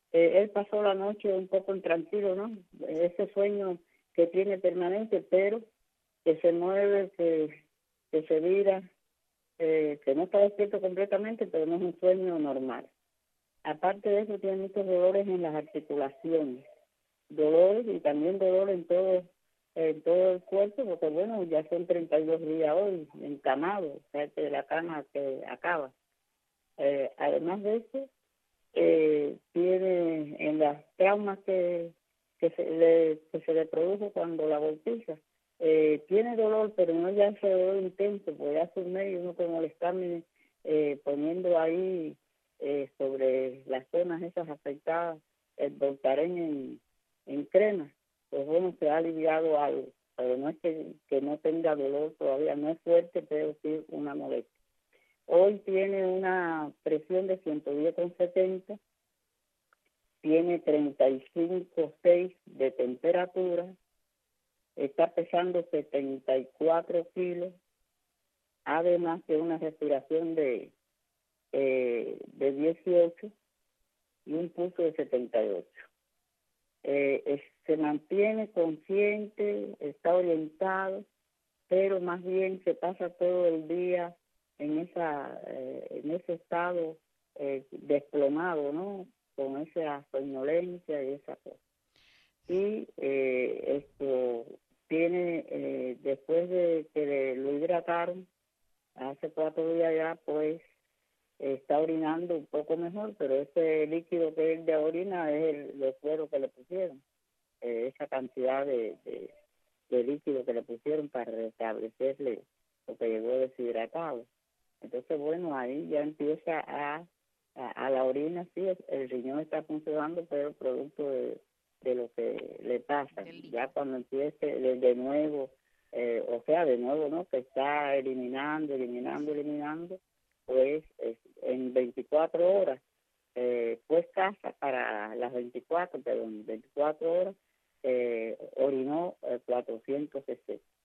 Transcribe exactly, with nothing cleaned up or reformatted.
Eh, él pasó la noche un poco intranquilo, ¿no? Ese sueño que tiene permanente, pero que se mueve, que, que se vira, eh, que no está despierto completamente, pero no es un sueño normal. Aparte de eso, tiene muchos dolores en las articulaciones, dolores y también dolor en todo, en todo el cuerpo, porque bueno, ya son treinta y dos días hoy, encamado, o sea que la cama que acaba. Eh, además de eso, eh, tiene en las traumas que, que, se le, que se le produjo cuando la golpiza, eh, tiene dolor, pero no ya ese dolor intenso, porque hace un mes uno como le está eh, poniendo ahí eh, sobre las zonas esas afectadas, el Voltaren en, en crema, pues bueno, se ha aliviado algo, pero no es que, que no tenga dolor todavía, no es fuerte, pero sí una molestia. Hoy tiene una presión de ciento diez con setenta, tiene treinta y cinco punto seis de temperatura, está pesando setenta y cuatro kilos, además de una respiración de, eh, de dieciocho y un pulso de setenta y ocho. Eh, es, se mantiene consciente, está orientado, pero más bien se pasa todo el día en esa eh, en ese estado eh, desplomado, ¿no? Con esa somnolencia y esa cosa. Y eh, esto tiene, eh, después de que le, lo hidrataron, hace cuatro días ya, pues está orinando un poco mejor, pero ese líquido que él de orina es el, los sueros que le pusieron, eh, esa cantidad de, de, de líquido que le pusieron para restablecerle lo que llegó deshidratado. Entonces, bueno, ahí ya empieza a, a, a la orina, sí, el riñón está funcionando, pero producto de, de lo que le pasa. Ya cuando empiece de, de nuevo, eh, o sea, de nuevo, ¿no? Que está eliminando, eliminando, eliminando, pues es, en veinticuatro horas, eh, pues casa para las veinticuatro, pero en veinticuatro horas eh, orinó eh, cuatrocientos cc.